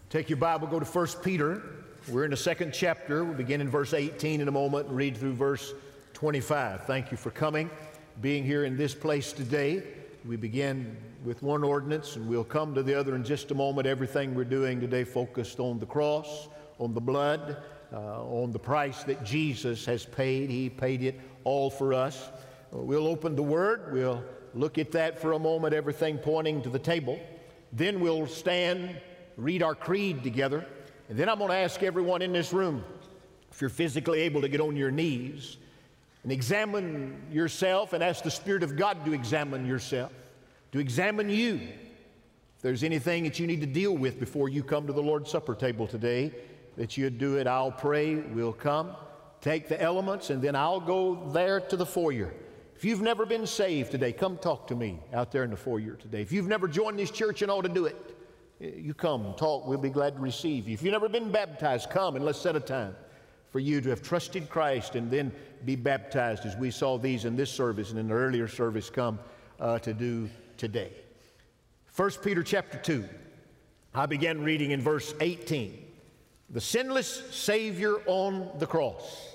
Take your Bible, go to 1 Peter. We're in the second chapter. We'll begin in verse 18 in a moment and read through verse 25. Thank you for coming, being here in this place today. We begin with one ordinance, and we'll come to the other in just a moment. Everything we're doing today focused on the cross, on the blood, on the price that Jesus has paid. He paid it all for us. We'll open the Word. We'll look at that for a moment, everything pointing to the table. Then we'll stand, read our creed together, and then I'm going to ask everyone in this room, if you're physically able to get on your knees and examine yourself and ask the Spirit of God to examine yourself, to examine you. If there's anything that you need to deal with before you come to the Lord's Supper table today, that you'd do it. I'll pray, we'll come, take the elements, and then I'll go there to the foyer. If you've never been saved today, come talk to me out there in the foyer today. If you've never joined this church and ought to do it, you come, talk, we'll be glad to receive you. If you've never been baptized, come and let's set a time for you to have trusted Christ and then be baptized, as we saw these in this service and in the earlier service come to do today. 1 Peter chapter 2, I began reading in verse 18. The sinless Savior on the cross.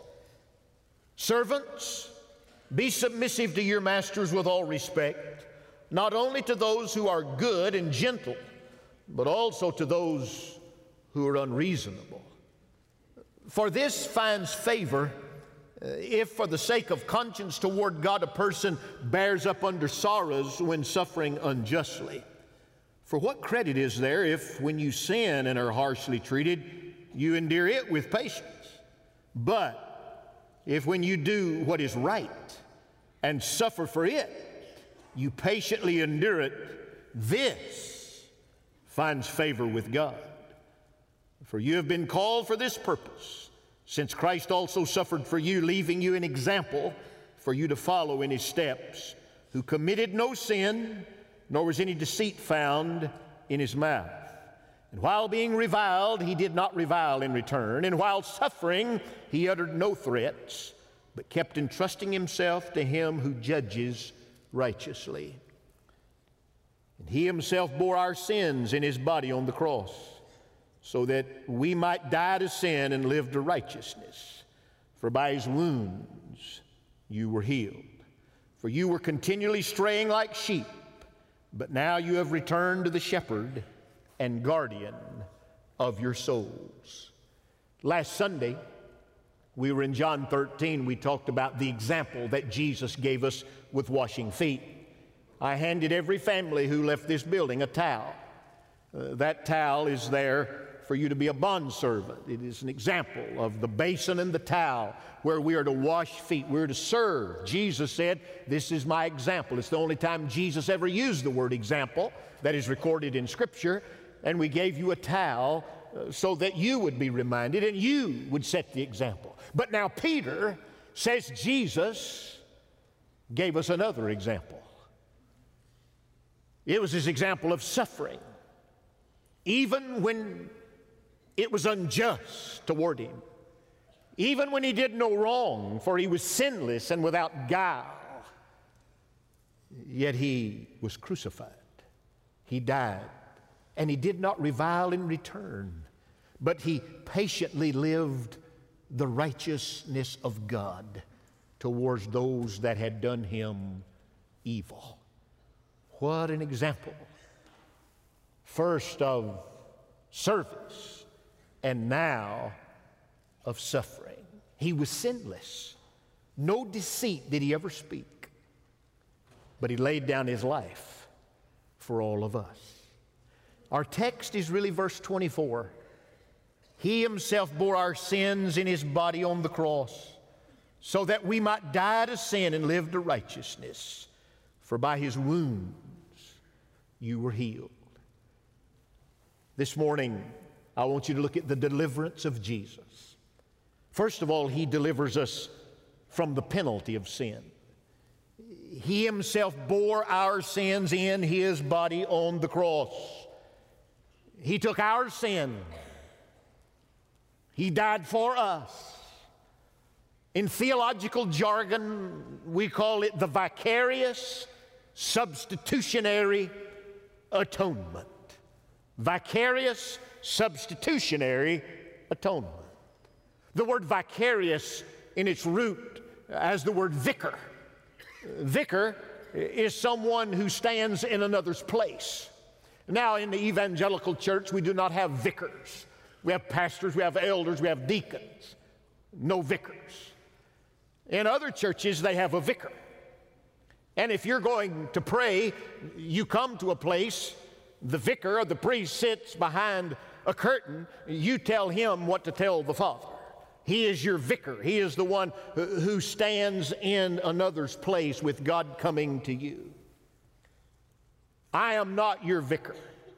Servants, be submissive to your masters with all respect, not only to those who are good and gentle, but also to those who are unreasonable. For this finds favor if for the sake of conscience toward God a person bears up under sorrows when suffering unjustly. For what credit is there if when you sin and are harshly treated, you endure it with patience? But if when you do what is right and suffer for it, you patiently endure it, this finds favor with God. For you have been called for this purpose, since Christ also suffered for you, leaving you an example for you to follow in his steps, who committed no sin, nor was any deceit found in his mouth. And while being reviled, he did not revile in return. And while suffering, he uttered no threats, but kept entrusting himself to him who judges righteously. And he himself bore our sins in his body on the cross, so that we might die to sin and live to righteousness. For by his wounds you were healed. For you were continually straying like sheep, but now you have returned to the shepherd and guardian of your souls. Last Sunday, we were in John 13. We talked about the example that Jesus gave us with washing feet. I handed every family who left this building a towel. That towel is there for you to be a bondservant. It is an example of the basin and the towel where we are to wash feet. We're to serve. Jesus said, this is my example. It's the only time Jesus ever used the word example that is recorded in Scripture. And we gave you a towel so that you would be reminded and you would set the example. But now Peter says Jesus gave us another example. It was his example of suffering, even when it was unjust toward him, even when he did no wrong, for he was sinless and without guile. Yet he was crucified. He died. And he did not revile in return, but he patiently lived the righteousness of God towards those that had done him evil. What an example. First of service, and now of suffering. He was sinless. No deceit did he ever speak, but he laid down his life for all of us. Our text is really verse 24. He himself bore our sins in his body on the cross, so that we might die to sin and live to righteousness. For by his wounds you were healed. This morning, I want you to look at the deliverance of Jesus. First of all, he delivers us from the penalty of sin. He himself bore our sins in his body on the cross. He took our sin. He died for us. In theological jargon, we call it the vicarious substitutionary atonement. Vicarious substitutionary atonement. The word vicarious in its root as the word vicar. Vicar is someone who stands in another's place. Now, in the evangelical church, we do not have vicars. We have pastors, we have elders, we have deacons. No vicars. In other churches, they have a vicar. And if you're going to pray, you come to a place, the vicar or the priest sits behind a curtain, you tell him what to tell the Father. He is your vicar. He is the one who stands in another's place with God coming to you. I am not your vicar.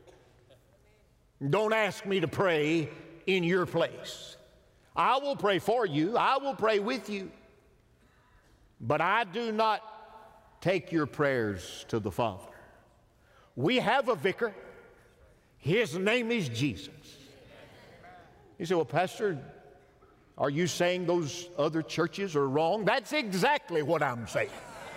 Don't ask me to pray in your place. I will pray for you. I will pray with you. But I do not take your prayers to the Father. We have a vicar. His name is Jesus. You say, well, Pastor, are you saying those other churches are wrong? That's exactly what I'm saying.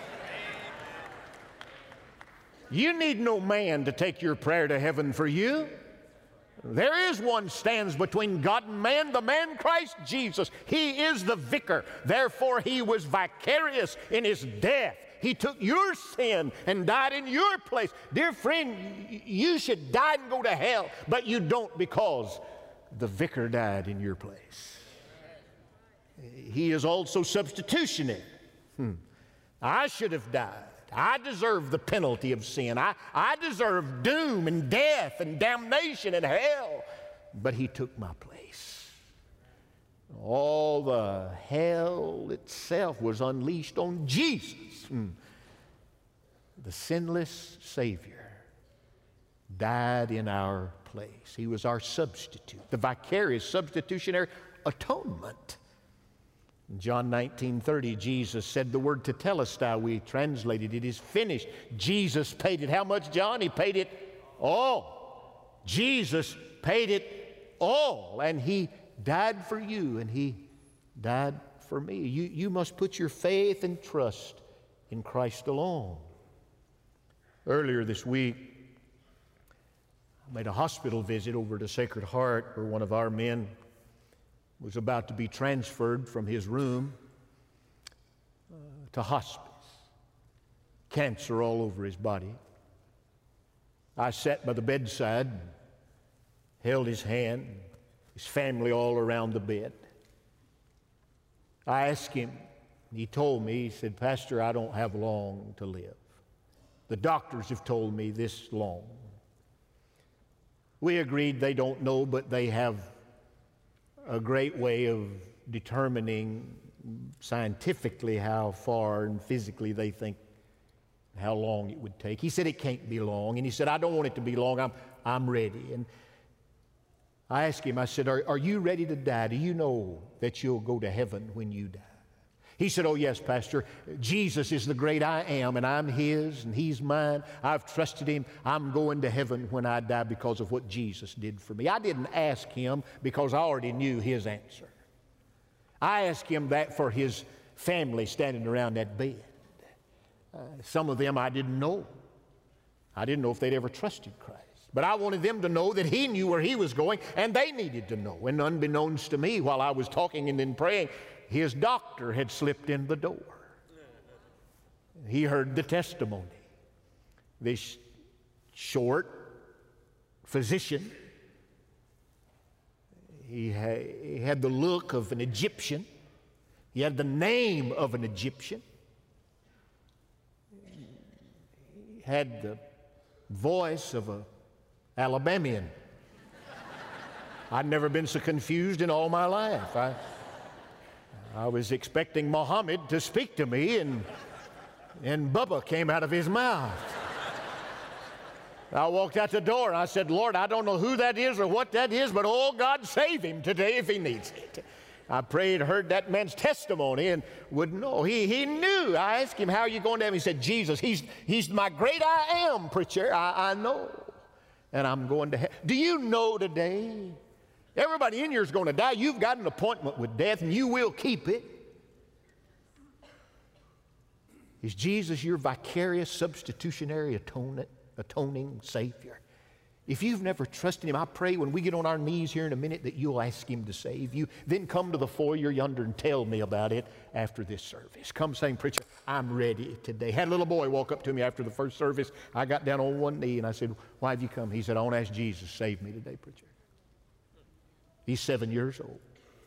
You need no man to take your prayer to heaven for you. There is one stands between God and man, the man Christ Jesus. He is the vicar. Therefore, he was vicarious in his death. He took your sin and died in your place. Dear friend, you should die and go to hell, but you don't because the vicar died in your place. He is also substitutionary. I should have died. I deserve the penalty of sin. I deserve doom and death and damnation and hell. But he took my place. All the hell itself was unleashed on Jesus, the sinless Savior, died in our place. He was our substitute, the vicarious substitutionary atonement. In John 19:30, Jesus said the word tetelestai. We translated it is finished. Jesus paid it. How much, John? He paid it all. Jesus paid it all. And he died for you, and he died for me. You must put your faith and trust in Christ alone. Earlier this week, I made a hospital visit over to Sacred Heart where one of our men was about to be transferred from his room to hospice. Cancer all over his body. I sat by the bedside, held his hand, his family all around the bed. I asked him, he told me, he said, Pastor, I don't have long to live. The doctors have told me this long. We agreed they don't know, but they have a great way of determining scientifically how far and physically they think how long it would take. He said it can't be long, and he said, I don't want it to be long. I'm ready. And I asked him, I said, are you ready to die? Do you know that you'll go to heaven when you die? He said, oh yes, Pastor, Jesus is the great I am, and I'm his, and he's mine. I've trusted him. I'm going to heaven when I die because of what Jesus did for me. I didn't ask him because I already knew his answer. I asked him that for his family standing around that bed. Some of them I didn't know. I didn't know if they'd ever trusted Christ. But I wanted them to know that he knew where he was going, and they needed to know. And unbeknownst to me, while I was talking and then praying, his doctor had slipped in the door. He heard the testimony. This short physician, he had the look of an Egyptian. He had the name of an Egyptian. He had the voice of an Alabamian. I'd never been so confused in all my life. I was expecting Muhammad to speak to me, and Bubba came out of his mouth. I walked out the door, and I said, Lord, I don't know who that is or what that is, but oh, God, save him today if he needs it. I prayed, heard that man's testimony, and would know. He knew. I asked him, how are you going to heaven? He said, Jesus, he's my great I am, preacher. I know, and I'm going to heaven. Do you know today? Everybody in here is going to die. You've got an appointment with death, and you will keep it. Is Jesus your vicarious substitutionary atoning Savior? If you've never trusted Him, I pray when we get on our knees here in a minute that you'll ask Him to save you. Then come to the foyer yonder and tell me about it after this service. Come saying, preacher, I'm ready today. Had a little boy walk up to me after the first service. I got down on one knee and I said, why have you come? He said, I want to ask Jesus to save me today, preacher. He's 7 years old.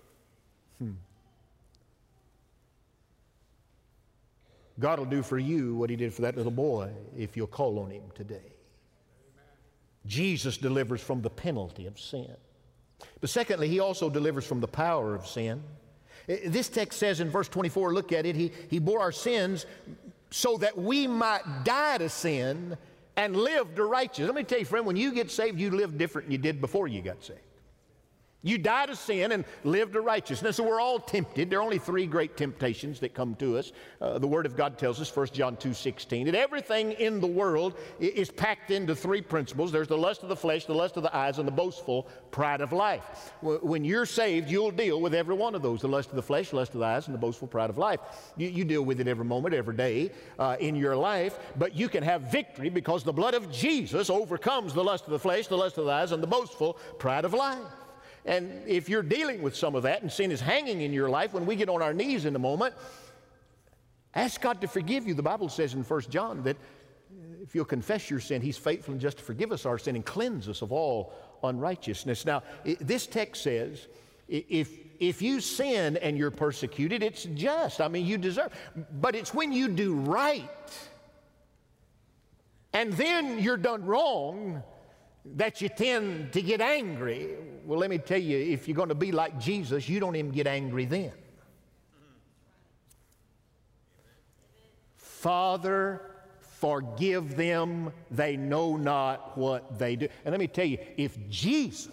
God will do for you what He did for that little boy if you'll call on Him today. Jesus delivers from the penalty of sin. But secondly, He also delivers from the power of sin. This text says in verse 24, look at it, He bore our sins so that we might die to sin and live to righteousness. Let me tell you, friend, when you get saved, you live different than you did before you got saved. You die to sin and live to righteousness. So we're all tempted. There are only three great temptations that come to us. The Word of God tells us, 1 John 2:16, that everything in the world is packed into three principles. There's the lust of the flesh, the lust of the eyes, and the boastful pride of life. When you're saved, you'll deal with every one of those, the lust of the flesh, the lust of the eyes, and the boastful pride of life. You deal with it every moment, every day in your life, but you can have victory because the blood of Jesus overcomes the lust of the flesh, the lust of the eyes, and the boastful pride of life. And if you're dealing with some of that and sin is hanging in your life, when we get on our knees in a moment, ask God to forgive you. The Bible says in 1 John that if you'll confess your sin, He's faithful and just to forgive us our sin and cleanse us of all unrighteousness. Now, this text says, if you sin and you're persecuted, it's just. I mean, you deserve. But it's when you do right and then you're done wrong that you tend to get angry. Well, let me tell you, if you're going to be like Jesus, you don't even get angry then. Father, forgive them, they know not what they do. And let me tell you, if Jesus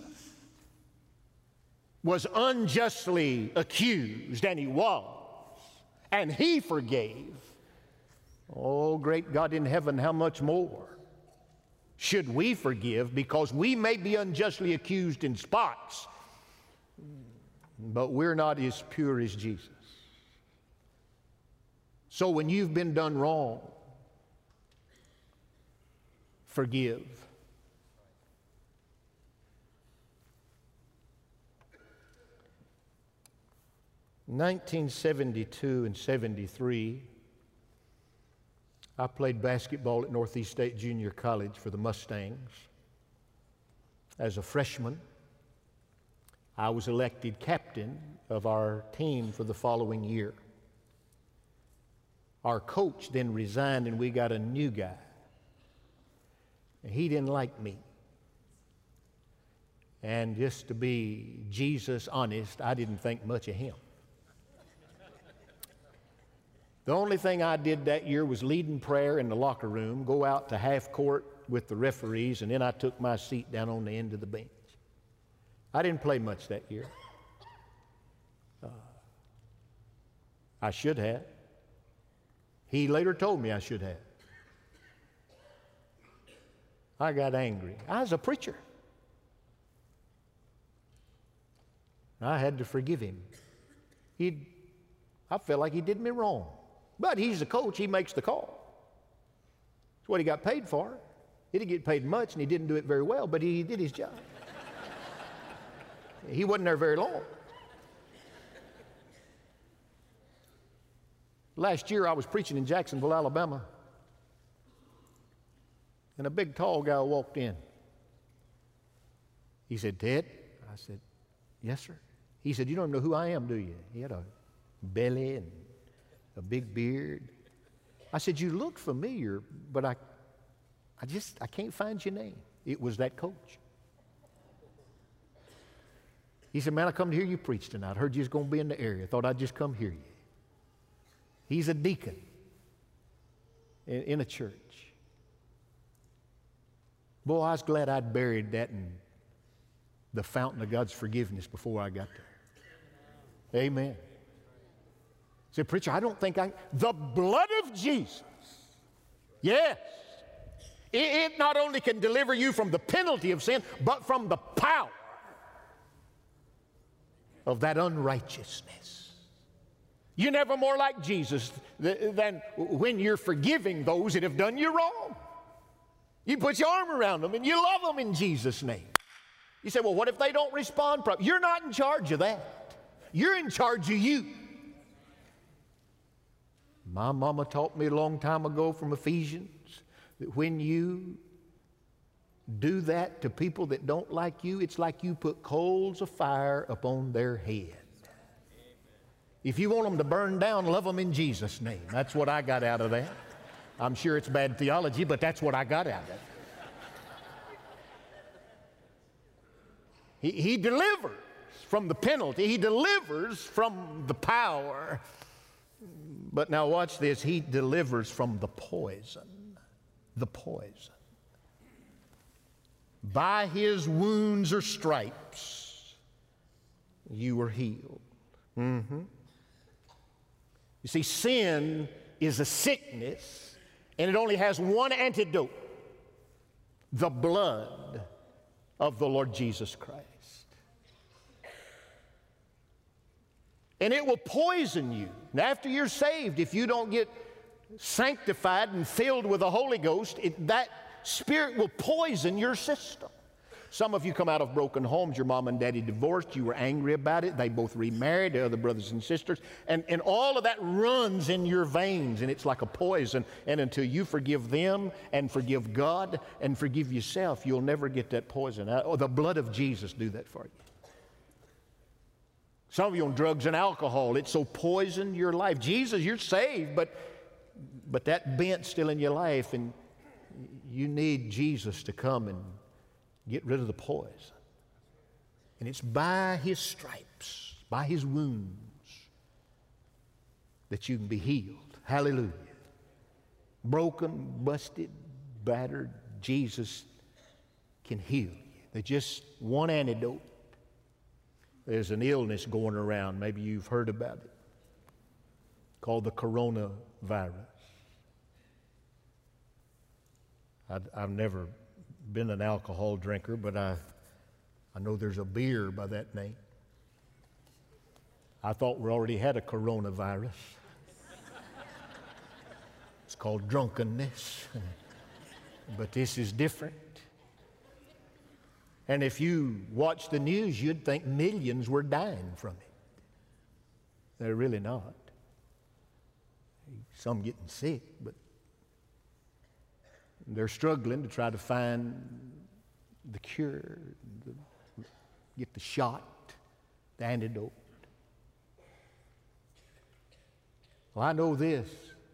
was unjustly accused, and He was, and He forgave, oh, great God in heaven, how much more should we forgive? Because we may be unjustly accused in spots, but we're not as pure as Jesus. So when you've been done wrong, forgive. In 1972 and 73, I played basketball at Northeast State Junior College for the Mustangs. As a freshman, I was elected captain of our team for the following year. Our coach then resigned and we got a new guy. And he didn't like me. And just to be Jesus honest, I didn't think much of him. The only thing I did that year was lead in prayer in the locker room, go out to half court with the referees, and then I took my seat down on the end of the bench. I didn't play much that year. I should have. He later told me I should have. I got angry. I was a preacher. I had to forgive him. I felt like he did me wrong. But he's the coach, he makes the call. It's what he got paid for. He didn't get paid much and he didn't do it very well, but he did his job. He wasn't there very long. Last year I was preaching in Jacksonville, Alabama, and a big tall guy walked in. He said, "Ted?" I said, "Yes, sir." He said, "You don't know who I am, do you?" He had a belly and a big beard. I said, "You look familiar, but I can't find your name." It was that coach. He said, "Man, I come to hear you preach tonight. I heard you was going to be in the area. Thought I'd just come hear you." He's a deacon in a church. Boy, I was glad I'd buried that in the fountain of God's forgiveness before I got there. Amen. Say, "Preacher, I don't think the blood of Jesus," yes, it not only can deliver you from the penalty of sin, but from the power of that unrighteousness. You're never more like Jesus than when you're forgiving those that have done you wrong. You put your arm around them and you love them in Jesus' name. You say, well, what if they don't respond properly? You're not in charge of that. You're in charge of you. My mama taught me a long time ago from Ephesians that when you do that to people that don't like you, it's like you put coals of fire upon their head. If you want them to burn down, love them in Jesus' name. That's what I got out of that. I'm sure it's bad theology, but that's what I got out of it. He delivers from the penalty. He delivers from the power. But now watch this. He delivers from the poison. The poison. By his wounds or stripes, you were healed. You see, sin is a sickness, and it only has one antidote: the blood of the Lord Jesus Christ. And it will poison you. And after you're saved, if you don't get sanctified and filled with the Holy Ghost, that spirit will poison your system. Some of you come out of broken homes. Your mom and daddy divorced. You were angry about it. They both remarried, the other brothers and sisters. And all of that runs in your veins, and it's like a poison. And until you forgive them and forgive God and forgive yourself, you'll never get that poison out. Oh, the blood of Jesus do that for you. Some of you on drugs and alcohol, it's so poisoned your life. Jesus, you're saved, but that bent's still in your life, and you need Jesus to come and get rid of the poison. And it's by his stripes, by his wounds, that you can be healed. Hallelujah. Broken, busted, battered, Jesus can heal you. There's just one antidote. There's an illness going around, maybe you've heard about it, called the coronavirus. I've never been an alcohol drinker, but I know there's a beer by that name. I thought we already had a coronavirus. It's called drunkenness, but this is different. And if you watch the news, you'd think millions were dying from it. They're really not. Some getting sick, but they're struggling to try to find the cure, get the shot, the antidote. Well, I know this.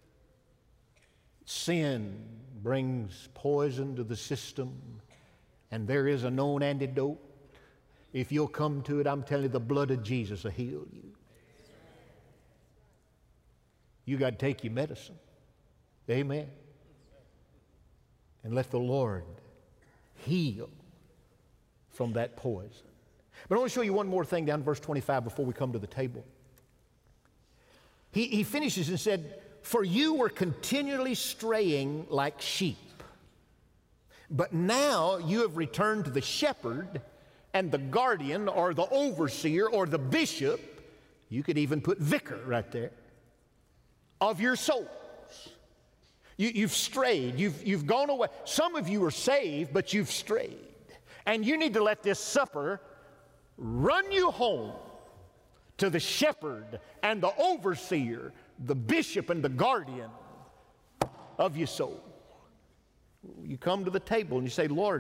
Sin brings poison to the system, and there is a known antidote. If you'll come to it, I'm telling you, the blood of Jesus will heal you. You got to take your medicine. Amen. And let the Lord heal from that poison. But I want to show you one more thing down in verse 25 before we come to the table. He finishes and said, "For you were continually straying like sheep, but now you have returned to the shepherd and the guardian or the overseer or the bishop," you could even put vicar right there, "of your souls." You've strayed. You've gone away. Some of you are saved, but you've strayed. And you need to let this supper run you home to the shepherd and the overseer, the bishop and the guardian of your soul. You come to the table and you say, "Lord,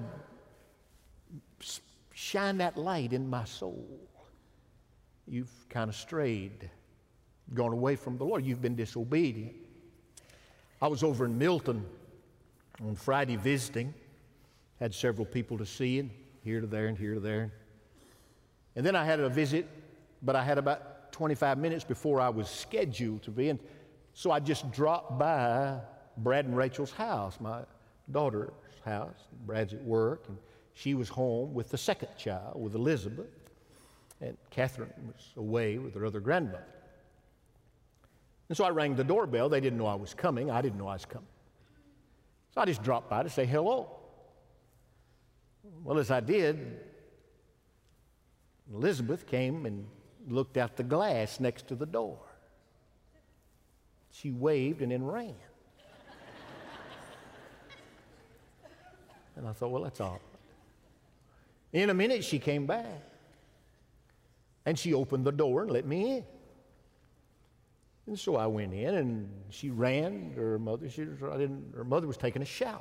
shine that light in my soul." You've kind of strayed, gone away from the Lord. You've been disobedient. I was over in Milton on Friday visiting. Had several people to see, and here to there and here to there. And then I had a visit, but I had about 25 minutes before I was scheduled to be in. So I just dropped by Brad and Rachel's house, my daughter's house. Brad's at work, and she was home with the second child, with Elizabeth. And Catherine was away with her other grandmother. And so I rang the doorbell. They didn't know I was coming. I didn't know I was coming. So I just dropped by to say hello. Well, as I did, Elizabeth came and looked out the glass next to the door. She waved and then ran. And I thought, well, that's odd. In a minute, she came back. And she opened the door and let me in. And so I went in, and she ran to her mother. Her mother was taking a shower.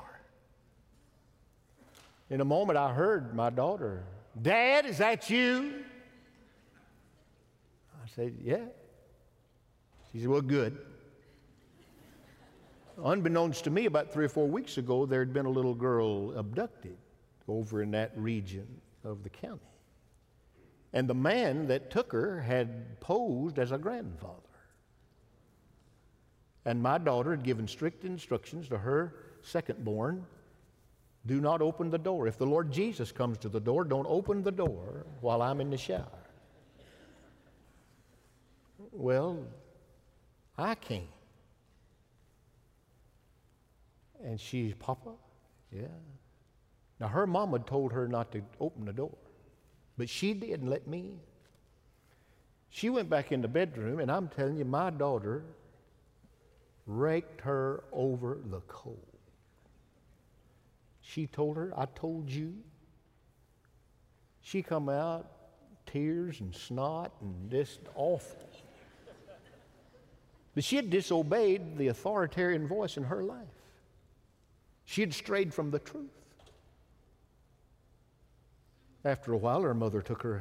In a moment, I heard my daughter, "Dad, is that you?" I said, "Yeah." She said, "Well, good." Unbeknownst to me, about 3 or 4 weeks ago, there had been a little girl abducted over in that region of the county. And the man that took her had posed as a grandfather. And my daughter had given strict instructions to her second-born, do not open the door. If the Lord Jesus comes to the door, don't open the door while I'm in the shower. Well, I came. And she's, "Papa?" "Yeah." Now, her mama told her not to open the door, but she did and let me in. She went back in the bedroom, and I'm telling you, my daughter raked her over the coal. She told her, "I told you." She come out, tears and snot and just awful. But she had disobeyed the authoritarian voice in her life. She had strayed from the truth. After a while, her mother took her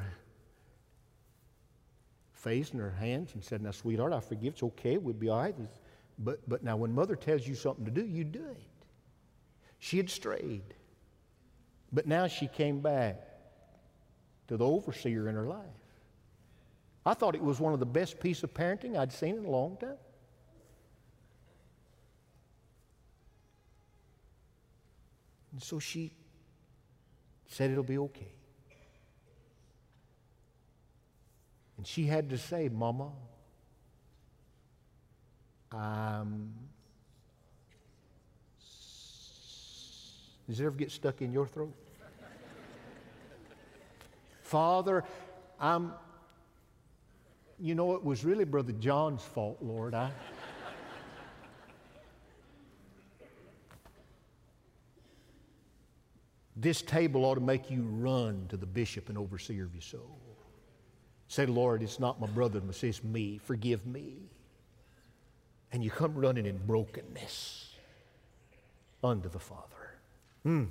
face in her hands and said, "Now, sweetheart, I forgive. It's okay. We'll be all right. But now when Mother tells you something to do, you do it." She had strayed. But now she came back to the overseer in her life. I thought it was one of the best pieces of parenting I'd seen in a long time. And so she said it'll be okay. And she had to say, "Mama, does it ever get stuck in your throat? Father, you know, it was really Brother John's fault, Lord. This table ought to make you run to the bishop and overseer of your soul. Say, "Lord, it's not my brother, it's me. Forgive me." And you come running in brokenness unto the Father.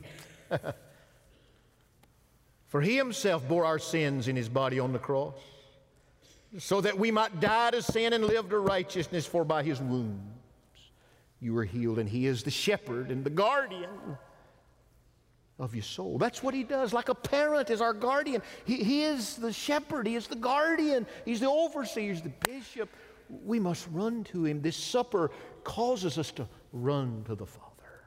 For he himself bore our sins in his body on the cross, so that we might die to sin and live to righteousness, for by his wounds you were healed. And he is the shepherd and the guardian of your soul. That's what he does. Like a parent is our guardian. He is the shepherd. He is the guardian. He's the overseer. He's the bishop. We must run to him. This supper causes us to run to the Father.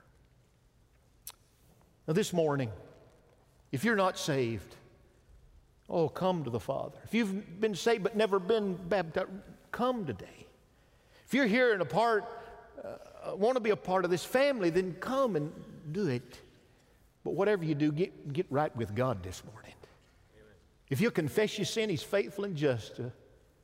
Now this morning, if you're not saved, come to the Father. If you've been saved but never been baptized, come today. If you're here and want to be a part of this family, then come and do it. But whatever you do, get right with God this morning. Amen. If you confess your sin, he's faithful and just to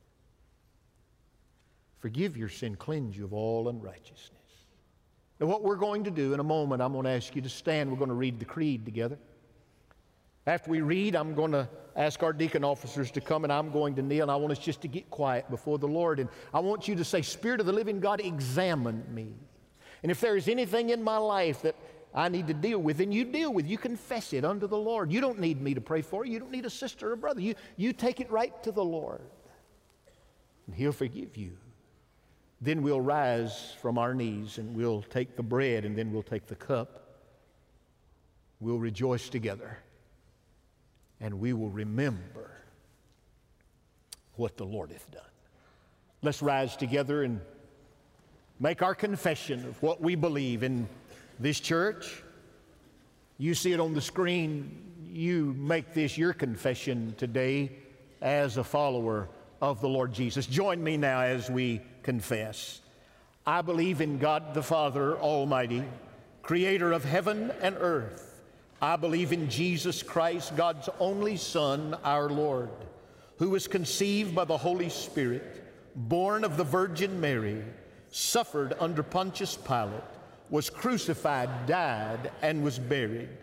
forgive your sin, cleanse you of all unrighteousness. Now what we're going to do in a moment, I'm going to ask you to stand. We're going to read the creed together. After we read, I'm going to ask our deacon officers to come, and I'm going to kneel, and I want us just to get quiet before the Lord. And I want you to say, "Spirit of the living God, examine me. And if there is anything in my life that I need to deal with, then you deal with. You confess it unto the Lord. You don't need me to pray for you. You don't need a sister or a brother. You take it right to the Lord, and he'll forgive you. Then we'll rise from our knees, and we'll take the bread, and then we'll take the cup. We'll rejoice together, and we will remember what the Lord hath done. Let's rise together and make our confession of what we believe in this church. You see it on the screen. You make this your confession today as a follower of the Lord Jesus. Join me now as we confess. I believe in God the Father Almighty, creator of heaven and earth. I believe in Jesus Christ, God's only Son, our Lord, who was conceived by the Holy Spirit, born of the Virgin Mary, suffered under Pontius Pilate, was crucified, died, and was buried.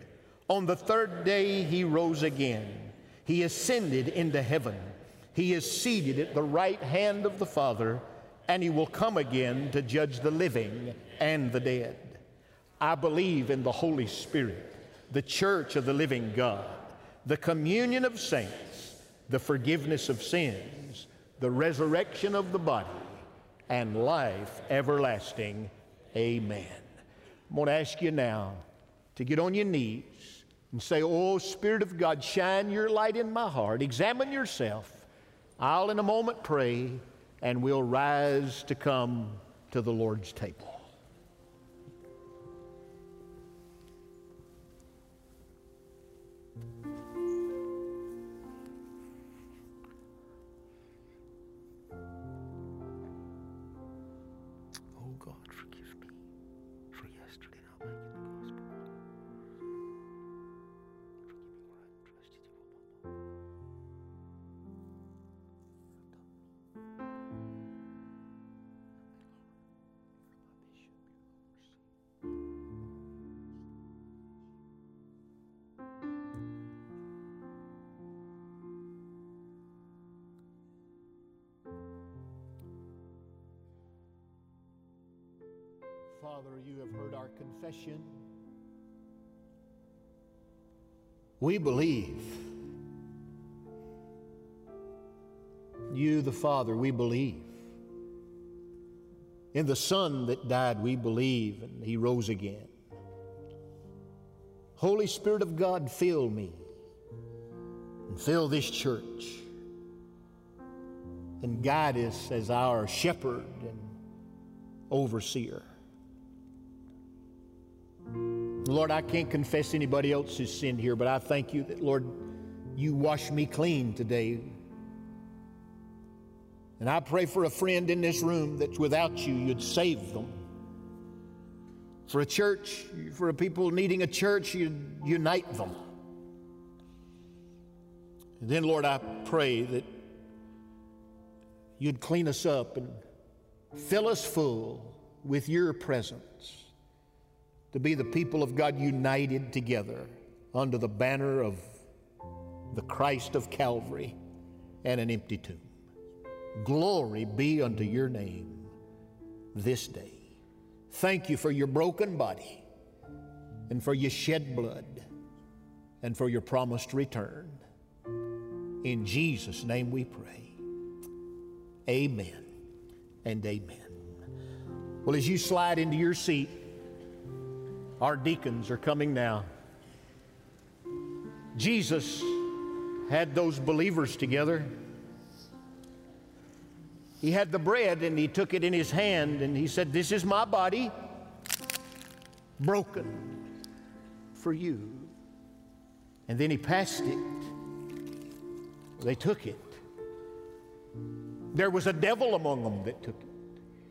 On the third day he rose again. He ascended into heaven. He is seated at the right hand of the Father, and he will come again to judge the living and the dead. I believe in the Holy Spirit, the church of the living God, the communion of saints, the forgiveness of sins, the resurrection of the body, and life everlasting. Amen. I'm going to ask you now to get on your knees and say, "Oh, Spirit of God, shine your light in my heart. Examine yourself. I'll in a moment pray, and we'll rise to come to the Lord's table." Oh God, forgive me for yesterday not making the gospel. Forgive me where I trusted you, Mama. Father, you have heard our confession. We believe. You, the Father, we believe. In the Son that died, we believe, and he rose again. Holy Spirit of God, fill me and fill this church and guide us as our shepherd and overseer. Lord, I can't confess anybody else's sin here, but I thank you that, Lord, you wash me clean today. And I pray for a friend in this room that's without you, you'd save them. For a church, for a people needing a church, you'd unite them. And then, Lord, I pray that you'd clean us up and fill us full with your presence, to be the people of God united together under the banner of the Christ of Calvary and an empty tomb. Glory be unto your name this day. Thank you for your broken body and for your shed blood and for your promised return. In Jesus' name we pray. Amen and amen. Well, as you slide into your seat, our deacons are coming now. Jesus had those believers together. He had the bread and he took it in his hand and he said, "This is my body broken for you." And then he passed it. They took it. There was a devil among them that took it.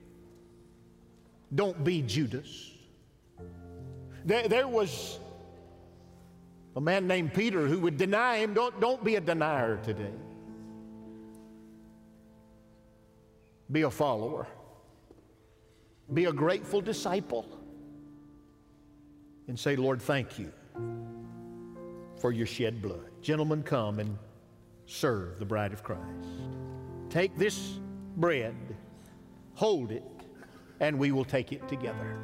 Don't be Judas. There was a man named Peter who would deny him. Don't be a denier today. Be a follower. Be a grateful disciple. And say, "Lord, thank you for your shed blood." Gentlemen, come and serve the bride of Christ. Take this bread, hold it, and we will take it together.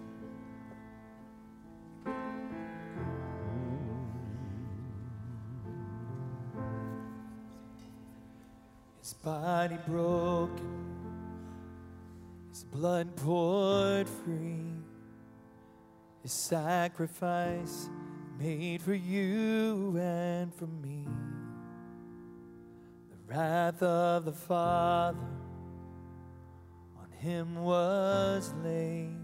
His body broken, his blood poured free, his sacrifice made for you and for me. The wrath of the Father on him was laid.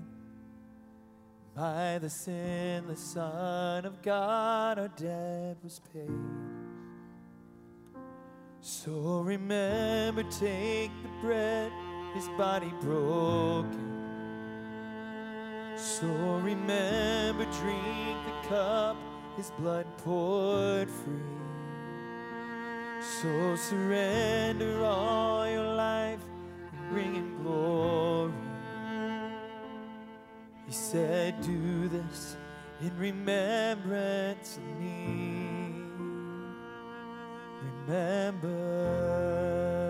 By the sinless Son of God our debt was paid. So remember, take the bread, his body broken. So remember, drink the cup, his blood poured free. So surrender all your life and bring him glory. He said, "Do this in remembrance of me. Remember.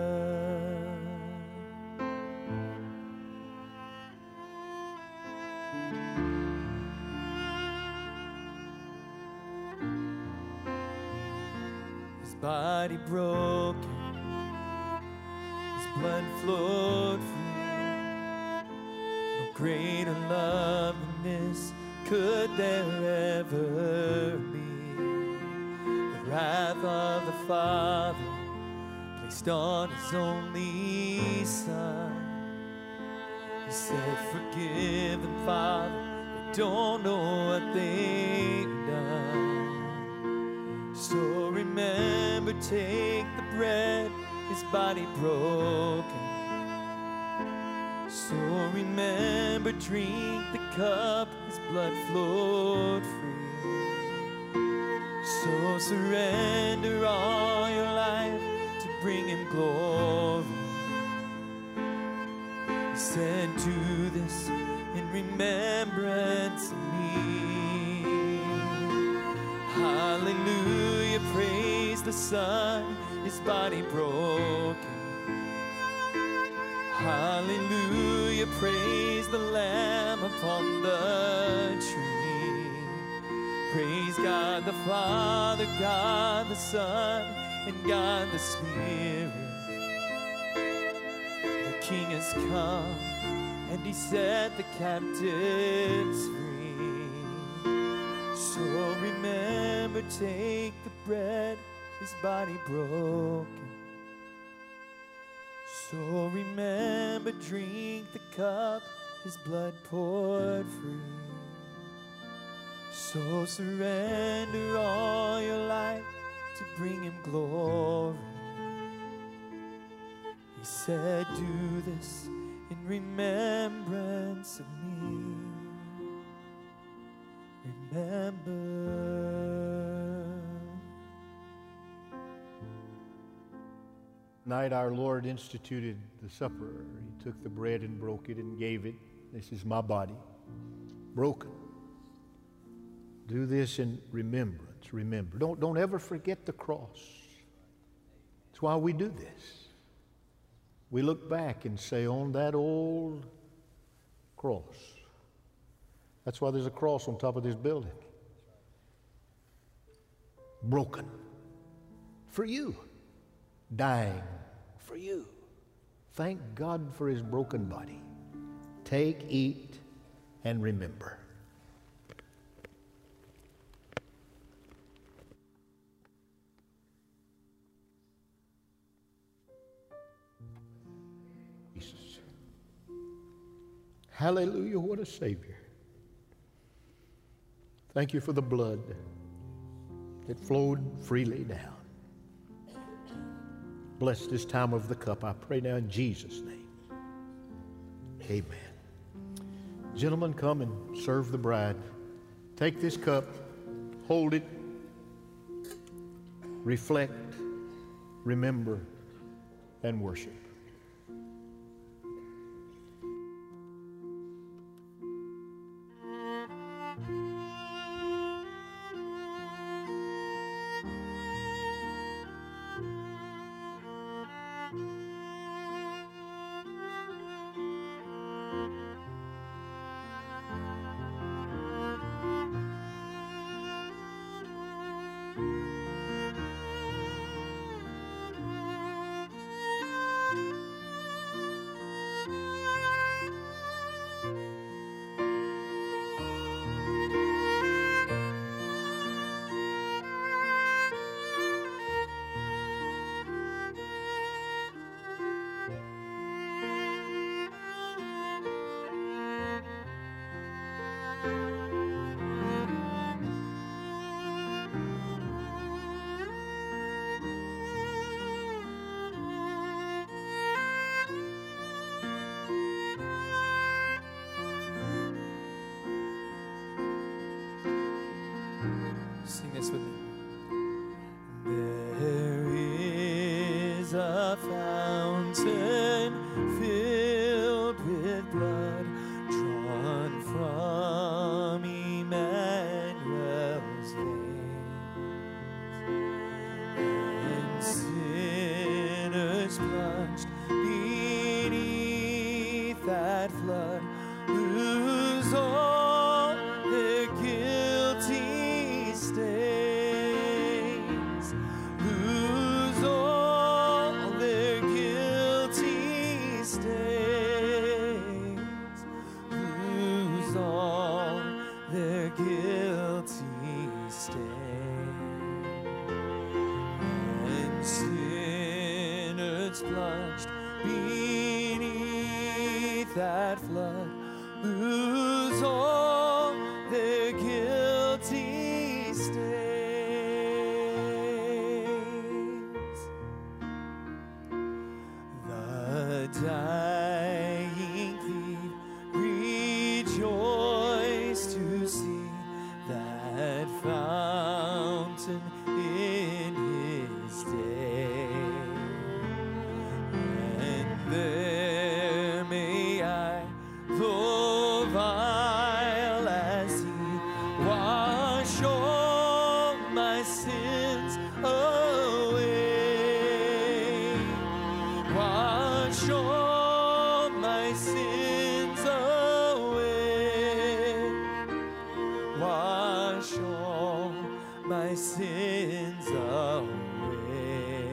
His body broken, his blood flowed free. No greater love than this could there ever be. The wrath of the Father placed on his only Son. He said, forgive them, Father, they don't know what they've done. So remember, take the bread, his body broken. So remember, drink the cup, his blood flowed free. So surrender all your life to bring him glory. He said, do this in remembrance of me. Hallelujah, praise the Son, his body broken. Hallelujah, praise the Lamb upon the tree. Praise God the Father, God the Son, and God the Spirit. The King has come, and he set the captives free. So remember, take the bread, his body broken. So remember, drink the cup, his blood poured free. So surrender all your life to bring him glory. He said, do this in remembrance of me. Remember. Night our Lord instituted the supper. He took the bread and broke it and gave it. This is my body, broken. Do this in remembrance. Remember. Don't ever forget the cross. That's why we do this. We look back and say, on that old cross. That's why there's a cross on top of this building. Broken. For you. Dying for you. Thank God for his broken body. Take, eat, and remember. Jesus. Hallelujah, what a Savior. Thank you for the blood that flowed freely down. Bless this time of the cup, I pray now in Jesus' name. Amen. Gentlemen, come and serve the bride. Take this cup, hold it, reflect, remember, and worship. Sing this with me. There is a fountain filled with blood drawn from Emmanuel. sinners plunged beneath that flood lose all their guilty stains, lose all their guilty stains, lose all their guilty stains, and sinners plunged beneath that flood lose all their guilty stains. The dying thief rejoiced to see that fountain in his day, and there may I, though vile as he, wash all my sins away, wash all my sins away, wash all my sins away,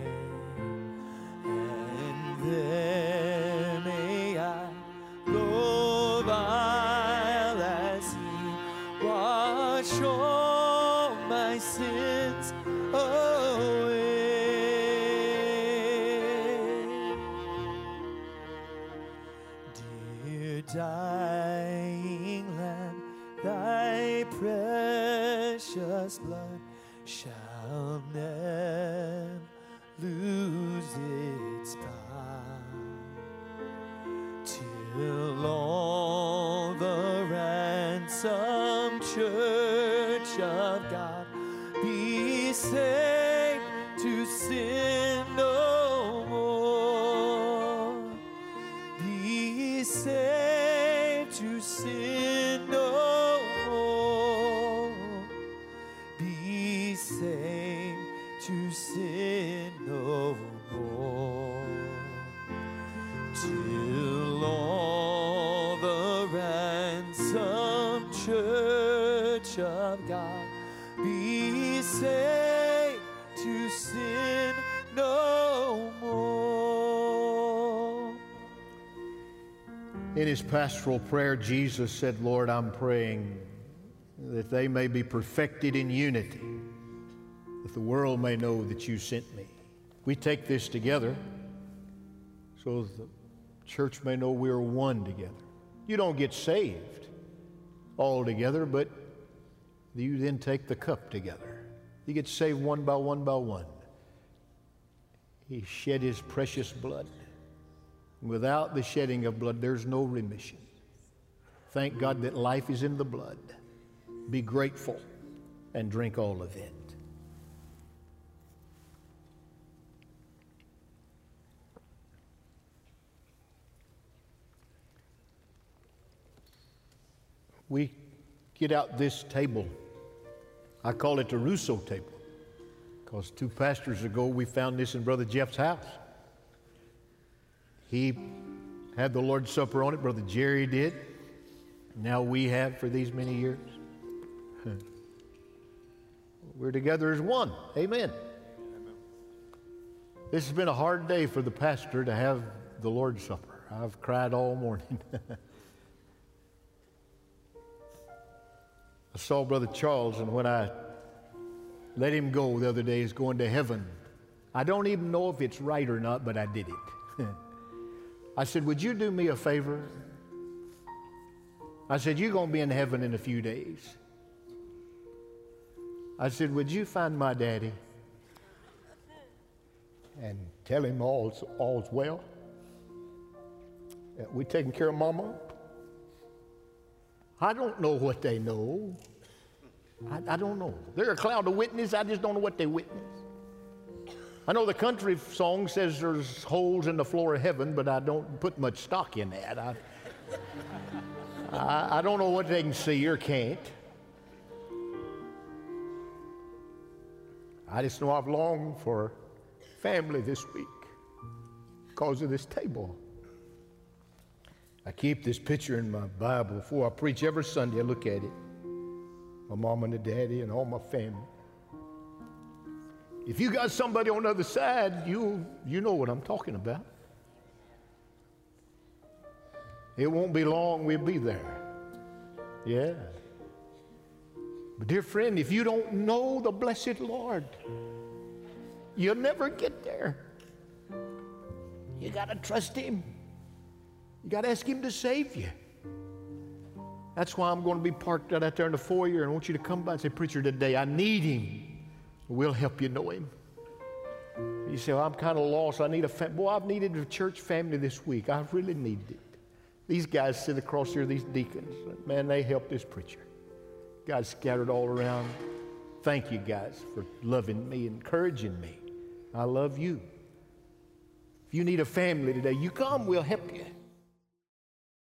and there may I, though vile as he, wash all my sins away. Dear dying Lamb, thy precious blood shall never lose its power, till all the ransomed church of God be saved to sin no more, be saved to sin no more, be saved to sin no more, till all the ransomed church of God be saved to sin no more. In his pastoral prayer, Jesus said, Lord, I'm praying that they may be perfected in unity, that the world may know that you sent me. We take this together so the church may know we're one together. You don't get saved all together, but you then take the cup together. You get saved one by one by one. He shed his precious blood. Without the shedding of blood, there's no remission. Thank God that life is in the blood. Be grateful and drink all of it. We get out this table. I call it the Russo table, because 2 pastors ago we found this in Brother Jeff's house. He had the Lord's Supper on it, Brother Jerry did. Now we have for these many years. We're together as one. Amen. This has been a hard day for the pastor to have the Lord's Supper. I've cried all morning. I saw Brother Charles, and when I let him go the other day, he's going to heaven. I don't even know if it's right or not, but I did it. I said, would you do me a favor? I said, you're going to be in heaven in a few days. I said, would you find my daddy and tell him all's well? We taking care of Mama? I don't know what they know. I don't know. They're a cloud of witness. I just don't know what they witness. I know the country song says there's holes in the floor of heaven, but I don't put much stock in that. I don't know what they can see or can't. I just know I've longed for family this week. because of this table. I keep this picture in my Bible. Before I preach every Sunday, I look at it. My mom and the daddy and all my family. If you got somebody on the other side, you know what I'm talking about. It won't be long, we'll be there. Yeah. But dear friend, if you don't know the blessed Lord, you'll never get there. You got to trust Him. You got to ask Him to save you. That's why I'm going to be parked out there in the foyer, and I want you to come by and say, preacher, today I need Him. We'll help you know Him. You say, well, I'm kind of lost. I need a family. Boy, I've needed a church family this week. I've really needed it. These guys sit across here, these deacons. Man, they help this preacher. Guys scattered all around. Thank you guys for loving me, encouraging me. I love you. If you need a family today, you come, we'll help you.